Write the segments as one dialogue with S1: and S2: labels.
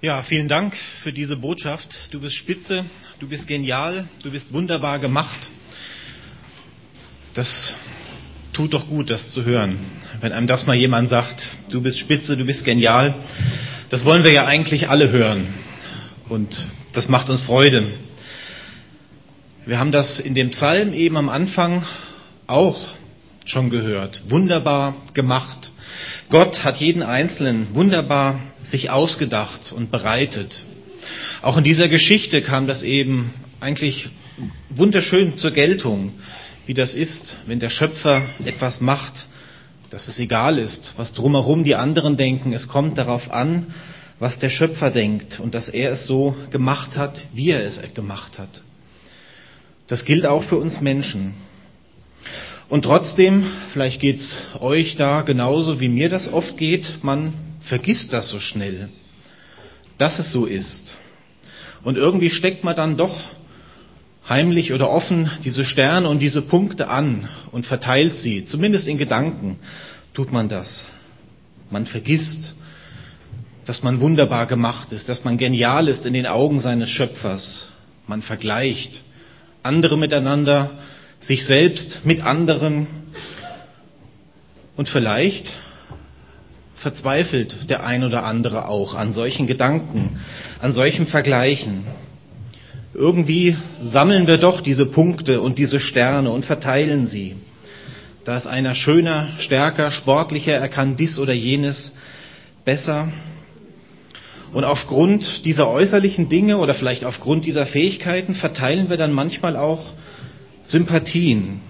S1: Ja, vielen Dank für diese Botschaft. Du bist spitze, du bist genial, du bist wunderbar gemacht. Das tut doch gut, das zu hören. Wenn einem das mal jemand sagt, du bist spitze, du bist genial, das wollen wir ja eigentlich alle hören. Und das macht uns Freude. Wir haben das in dem Psalm eben am Anfang auch schon gehört. Wunderbar gemacht. Gott hat jeden Einzelnen wunderbar sich ausgedacht und bereitet. Auch in dieser Geschichte kam das eben eigentlich wunderschön zur Geltung, wie das ist, wenn der Schöpfer etwas macht, dass es egal ist, was drumherum die anderen denken. Es kommt darauf an, was der Schöpfer denkt und dass er es so gemacht hat, wie er es gemacht hat. Das gilt auch für uns Menschen. Und trotzdem, vielleicht geht's euch da genauso wie mir das oft geht, man vergisst das so schnell, dass es so ist. Und irgendwie steckt man dann doch heimlich oder offen diese Sterne und diese Punkte an und verteilt sie. Zumindest in Gedanken tut man das. Man vergisst, dass man wunderbar gemacht ist, dass man genial ist in den Augen seines Schöpfers. Man vergleicht andere miteinander, sich selbst mit anderen und vielleicht verzweifelt der ein oder andere auch an solchen Gedanken, an solchen Vergleichen. Irgendwie sammeln wir doch diese Punkte und diese Sterne und verteilen sie. Da ist einer schöner, stärker, sportlicher, er kann dies oder jenes besser. Und aufgrund dieser äußerlichen Dinge oder vielleicht aufgrund dieser Fähigkeiten verteilen wir dann manchmal auch Sympathien.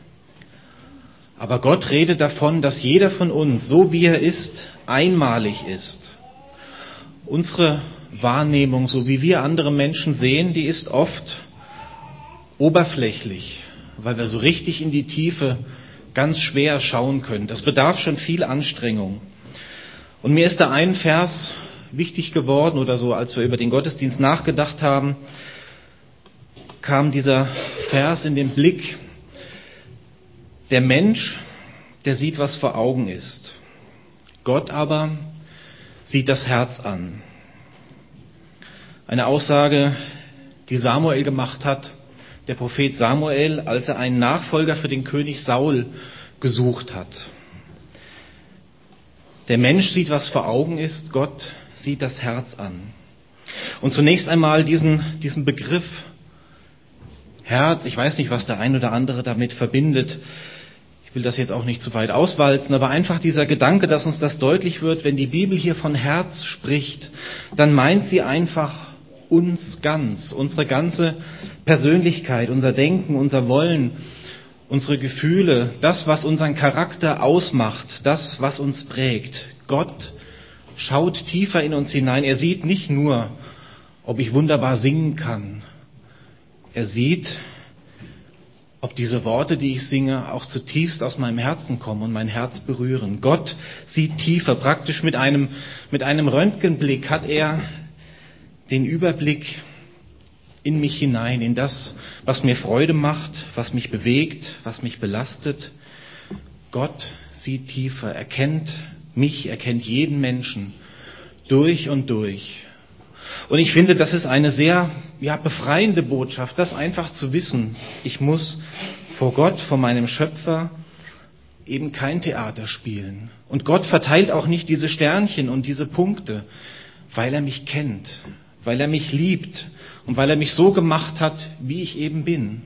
S1: Aber Gott redet davon, dass jeder von uns, so wie er ist, einmalig ist. Unsere Wahrnehmung, so wie wir andere Menschen sehen, die ist oft oberflächlich, weil wir so richtig in die Tiefe ganz schwer schauen können. Das bedarf schon viel Anstrengung. Und mir ist da ein Vers wichtig geworden oder so, als wir über den Gottesdienst nachgedacht haben, kam dieser Vers in den Blick. Der Mensch, der sieht, was vor Augen ist. Gott aber sieht das Herz an. Eine Aussage, die Samuel gemacht hat, der Prophet Samuel, als er einen Nachfolger für den König Saul gesucht hat. Der Mensch sieht, was vor Augen ist, Gott sieht das Herz an. Und zunächst einmal diesen Begriff Herz, ich weiß nicht, was der ein oder andere damit verbindet. Ich will das jetzt auch nicht zu weit auswalzen, aber einfach dieser Gedanke, dass uns das deutlich wird, wenn die Bibel hier von Herz spricht, dann meint sie einfach uns ganz, unsere ganze Persönlichkeit, unser Denken, unser Wollen, unsere Gefühle, das, was unseren Charakter ausmacht, das, was uns prägt. Gott schaut tiefer in uns hinein. Er sieht nicht nur, ob ich wunderbar singen kann. Er sieht, ob diese Worte, die ich singe, auch zutiefst aus meinem Herzen kommen und mein Herz berühren. Gott sieht tiefer. Praktisch mit einem Röntgenblick hat er den Überblick in mich hinein, in das, was mir Freude macht, was mich bewegt, was mich belastet. Gott sieht tiefer, er kennt mich, er kennt jeden Menschen durch und durch. Und ich finde, das ist eine sehr befreiende Botschaft, das einfach zu wissen. Ich muss vor Gott, vor meinem Schöpfer, eben kein Theater spielen. Und Gott verteilt auch nicht diese Sternchen und diese Punkte, weil er mich kennt, weil er mich liebt und weil er mich so gemacht hat, wie ich eben bin.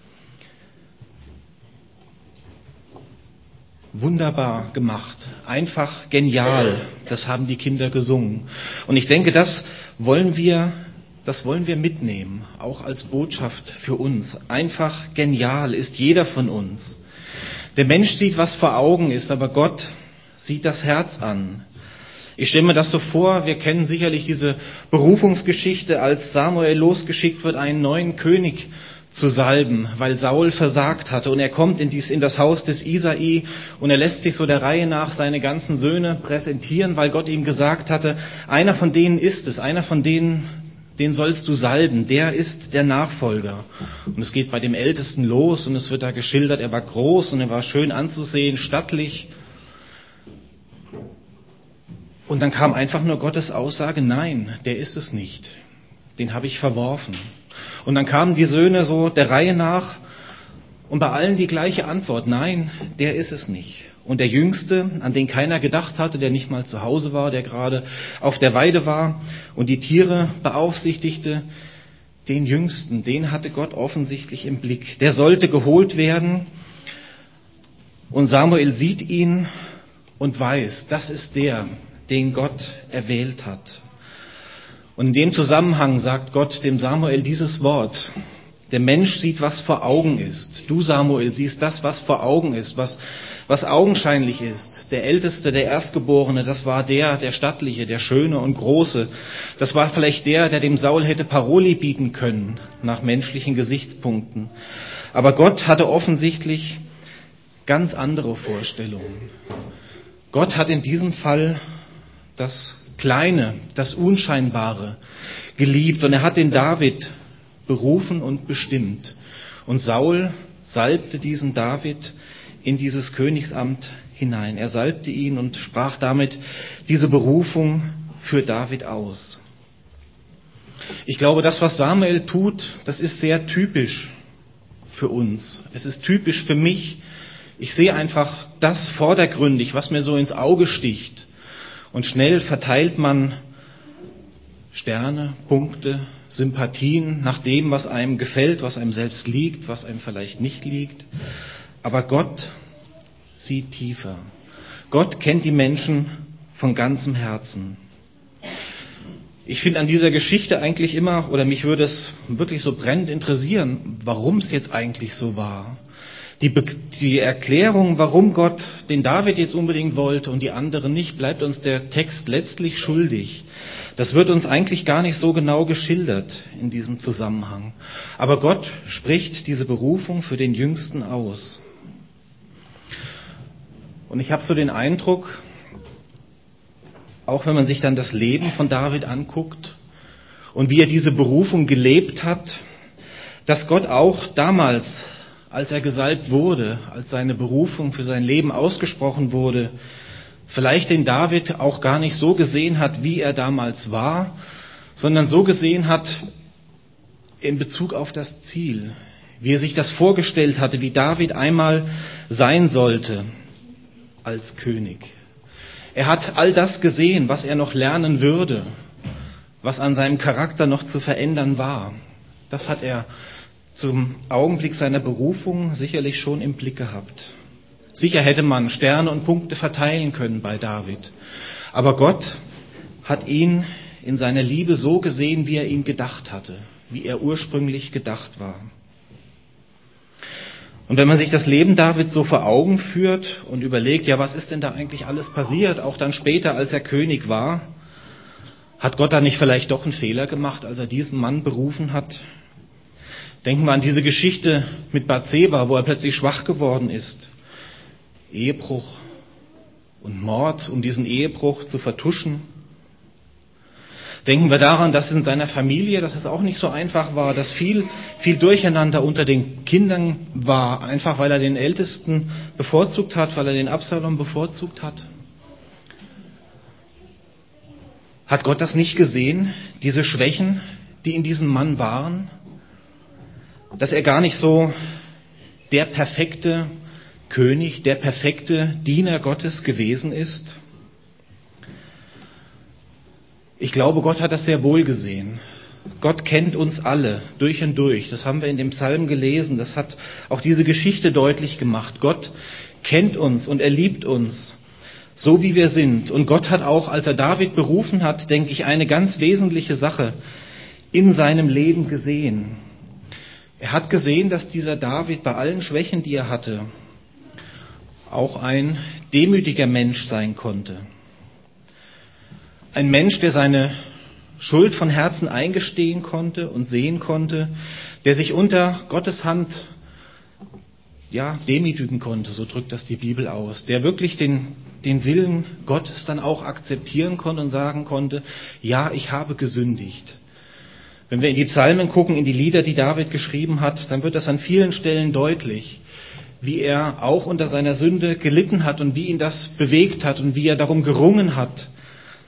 S1: Wunderbar gemacht, einfach genial, das haben die Kinder gesungen. Und ich denke, das wollen wir mitnehmen, auch als Botschaft für uns. Einfach genial ist jeder von uns. Der Mensch sieht, was vor Augen ist, aber Gott sieht das Herz an. Ich stelle mir das so vor, wir kennen sicherlich diese Berufungsgeschichte, als Samuel losgeschickt wird, einen neuen König zu salben, weil Saul versagt hatte. Und er kommt in das Haus des Isai und er lässt sich so der Reihe nach seine ganzen Söhne präsentieren, weil Gott ihm gesagt hatte, einer von denen ist es, einer von denen, den sollst du salben, der ist der Nachfolger. Und es geht bei dem Ältesten los und es wird da geschildert, er war groß und er war schön anzusehen, stattlich. Und dann kam einfach nur Gottes Aussage, nein, der ist es nicht. Den habe ich verworfen. Und dann kamen die Söhne so der Reihe nach und bei allen die gleiche Antwort, nein, der ist es nicht. Und der Jüngste, an den keiner gedacht hatte, der nicht mal zu Hause war, der gerade auf der Weide war und die Tiere beaufsichtigte, den Jüngsten, den hatte Gott offensichtlich im Blick. Der sollte geholt werden und Samuel sieht ihn und weiß, das ist der, den Gott erwählt hat. Und in dem Zusammenhang sagt Gott dem Samuel dieses Wort: Der Mensch sieht, was vor Augen ist. Du, Samuel, siehst das, was vor Augen ist, was augenscheinlich ist. Der Älteste, der Erstgeborene, das war der Stattliche, der Schöne und Große. Das war vielleicht der dem Saul hätte Paroli bieten können, nach menschlichen Gesichtspunkten. Aber Gott hatte offensichtlich ganz andere Vorstellungen. Gott hat in diesem Fall das Kleine, das Unscheinbare geliebt und er hat den David berufen und bestimmt. Und Saul salbte diesen David in dieses Königsamt hinein. Er salbte ihn und sprach damit diese Berufung für David aus. Ich glaube, das, was Samuel tut, das ist sehr typisch für uns. Es ist typisch für mich. Ich sehe einfach das vordergründig, was mir so ins Auge sticht. Und schnell verteilt man Sterne, Punkte, Sympathien nach dem, was einem gefällt, was einem selbst liegt, was einem vielleicht nicht liegt. Aber Gott sieht tiefer. Gott kennt die Menschen von ganzem Herzen. Ich finde an dieser Geschichte eigentlich immer, oder mich würde es wirklich so brennend interessieren, warum es jetzt eigentlich so war. Die Erklärung, warum Gott den David jetzt unbedingt wollte und die anderen nicht, bleibt uns der Text letztlich schuldig. Das wird uns eigentlich gar nicht so genau geschildert in diesem Zusammenhang. Aber Gott spricht diese Berufung für den Jüngsten aus. Und ich habe so den Eindruck, auch wenn man sich dann das Leben von David anguckt und wie er diese Berufung gelebt hat, dass Gott auch damals, als er gesalbt wurde, als seine Berufung für sein Leben ausgesprochen wurde, vielleicht den David auch gar nicht so gesehen hat, wie er damals war, sondern so gesehen hat in Bezug auf das Ziel, wie er sich das vorgestellt hatte, wie David einmal sein sollte als König. Er hat all das gesehen, was er noch lernen würde, was an seinem Charakter noch zu verändern war. Das hat er zum Augenblick seiner Berufung sicherlich schon im Blick gehabt. Sicher hätte man Sterne und Punkte verteilen können bei David. Aber Gott hat ihn in seiner Liebe so gesehen, wie er ihn gedacht hatte, wie er ursprünglich gedacht war. Und wenn man sich das Leben Davids so vor Augen führt und überlegt, ja, was ist denn da eigentlich alles passiert, auch dann später, als er König war, hat Gott da nicht vielleicht doch einen Fehler gemacht, als er diesen Mann berufen hat? Denken wir an diese Geschichte mit Bathseba, wo er plötzlich schwach geworden ist. Ehebruch und Mord, um diesen Ehebruch zu vertuschen. Denken wir daran, dass in seiner Familie, dass es auch nicht so einfach war, dass viel Durcheinander unter den Kindern war, einfach weil er den Ältesten bevorzugt hat, weil er den Absalom bevorzugt hat. Hat Gott das nicht gesehen, diese Schwächen, die in diesem Mann waren? Dass er gar nicht so der perfekte König, der perfekte Diener Gottes gewesen ist? Ich glaube, Gott hat das sehr wohl gesehen. Gott kennt uns alle durch und durch. Das haben wir in dem Psalm gelesen. Das hat auch diese Geschichte deutlich gemacht. Gott kennt uns und er liebt uns, so wie wir sind. Und Gott hat auch, als er David berufen hat, denke ich, eine ganz wesentliche Sache in seinem Leben gesehen. Er hat gesehen, dass dieser David bei allen Schwächen, die er hatte, auch ein demütiger Mensch sein konnte. Ein Mensch, der seine Schuld von Herzen eingestehen konnte und sehen konnte, der sich unter Gottes Hand demütigen konnte, so drückt das die Bibel aus, der wirklich den Willen Gottes dann auch akzeptieren konnte und sagen konnte, ja, ich habe gesündigt. Wenn wir in die Psalmen gucken, in die Lieder, die David geschrieben hat, dann wird das an vielen Stellen deutlich, wie er auch unter seiner Sünde gelitten hat und wie ihn das bewegt hat und wie er darum gerungen hat,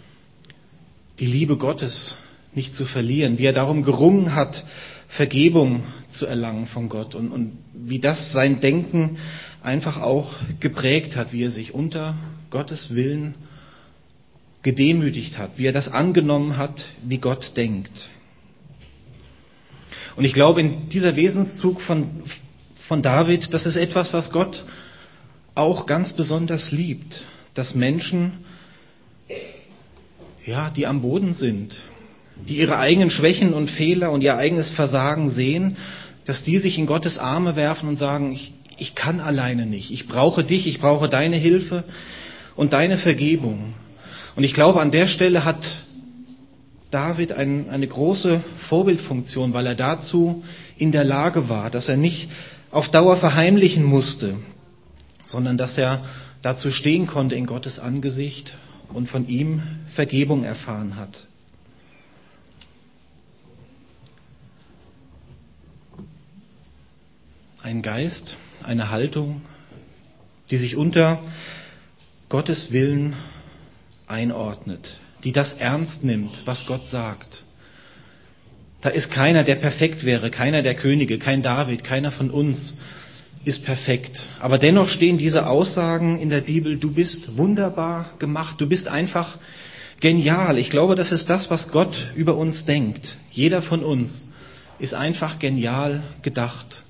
S1: die Liebe Gottes nicht zu verlieren, wie er darum gerungen hat, Vergebung zu erlangen von Gott und wie das sein Denken einfach auch geprägt hat, wie er sich unter Gottes Willen gedemütigt hat, wie er das angenommen hat, wie Gott denkt. Und ich glaube, in dieser Wesenszug von David, das ist etwas, was Gott auch ganz besonders liebt, dass Menschen, ja, die am Boden sind, die ihre eigenen Schwächen und Fehler und ihr eigenes Versagen sehen, dass die sich in Gottes Arme werfen und sagen, ich kann alleine nicht, ich brauche dich, ich brauche deine Hilfe und deine Vergebung. Und ich glaube, an der Stelle hat David eine große Vorbildfunktion, weil er dazu in der Lage war, dass er nicht auf Dauer verheimlichen musste, sondern dass er dazu stehen konnte in Gottes Angesicht und von ihm Vergebung erfahren hat. Ein Geist, eine Haltung, die sich unter Gottes Willen einordnet, die das ernst nimmt, was Gott sagt. Da ist keiner, der perfekt wäre, keiner der Könige, kein David, keiner von uns ist perfekt. Aber dennoch stehen diese Aussagen in der Bibel, du bist wunderbar gemacht, du bist einfach genial. Ich glaube, das ist das, was Gott über uns denkt. Jeder von uns ist einfach genial gedacht.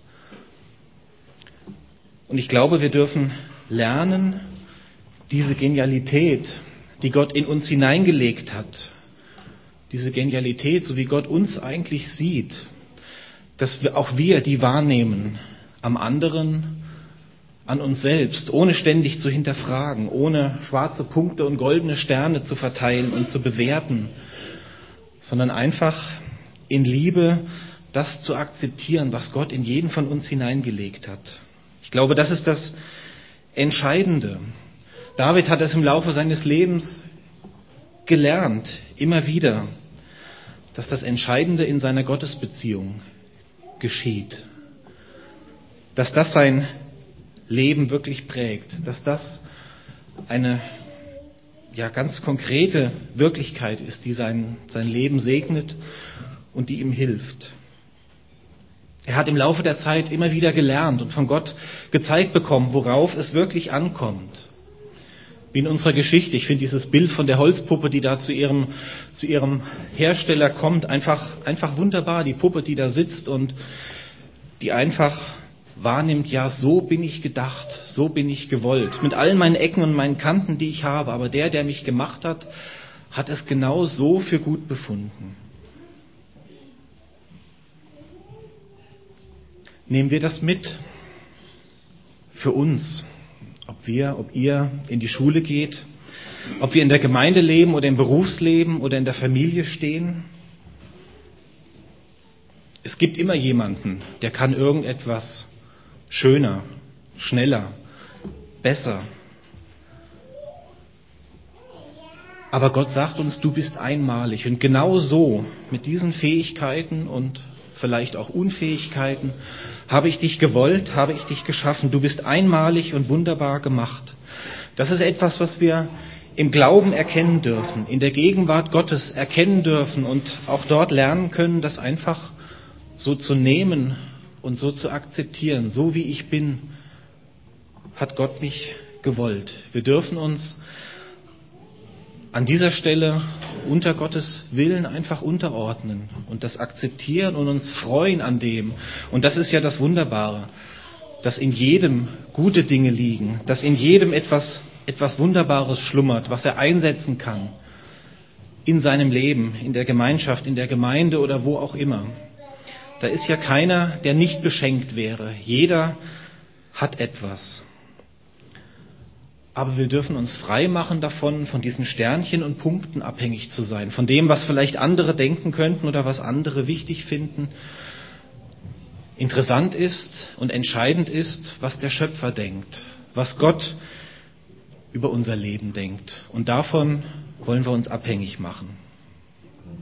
S1: Und ich glaube, wir dürfen lernen, diese Genialität, die Gott in uns hineingelegt hat, diese Genialität, so wie Gott uns eigentlich sieht, dass wir die wahrnehmen am anderen, an uns selbst, ohne ständig zu hinterfragen, ohne schwarze Punkte und goldene Sterne zu verteilen und zu bewerten, sondern einfach in Liebe das zu akzeptieren, was Gott in jeden von uns hineingelegt hat. Ich glaube, das ist das Entscheidende. David hat es im Laufe seines Lebens gelernt, immer wieder, dass das Entscheidende in seiner Gottesbeziehung geschieht. Dass das sein Leben wirklich prägt. Dass das eine ganz konkrete Wirklichkeit ist, die sein Leben segnet und die ihm hilft. Er hat im Laufe der Zeit immer wieder gelernt und von Gott gezeigt bekommen, worauf es wirklich ankommt. Wie in unserer Geschichte. Ich finde dieses Bild von der Holzpuppe, die da zu ihrem Hersteller kommt, einfach wunderbar. Die Puppe, die da sitzt und die einfach wahrnimmt, ja, so bin ich gedacht, so bin ich gewollt. Mit allen meinen Ecken und meinen Kanten, die ich habe. Aber der mich gemacht hat, hat es genau so für gut befunden. Nehmen wir das mit für uns, ob ihr in die Schule geht, ob wir in der Gemeinde leben oder im Berufsleben oder in der Familie stehen. Es gibt immer jemanden, der kann irgendetwas schöner, schneller, besser. Aber Gott sagt uns, du bist einmalig. Und genau so, mit diesen Fähigkeiten und vielleicht auch Unfähigkeiten, habe ich dich gewollt, habe ich dich geschaffen. Du bist einmalig und wunderbar gemacht. Das ist etwas, was wir im Glauben erkennen dürfen, in der Gegenwart Gottes erkennen dürfen und auch dort lernen können, das einfach so zu nehmen und so zu akzeptieren. So wie ich bin, hat Gott mich gewollt. Wir dürfen uns an dieser Stelle unter Gottes Willen einfach unterordnen und das akzeptieren und uns freuen an dem. Und das ist ja das Wunderbare, dass in jedem gute Dinge liegen, dass in jedem etwas Wunderbares schlummert, was er einsetzen kann in seinem Leben, in der Gemeinschaft, in der Gemeinde oder wo auch immer. Da ist ja keiner, der nicht beschenkt wäre. Jeder hat etwas. Aber wir dürfen uns frei machen davon, von diesen Sternchen und Punkten abhängig zu sein, von dem, was vielleicht andere denken könnten oder was andere wichtig finden. Interessant ist und entscheidend ist, was der Schöpfer denkt, was Gott über unser Leben denkt. Und davon wollen wir uns abhängig machen.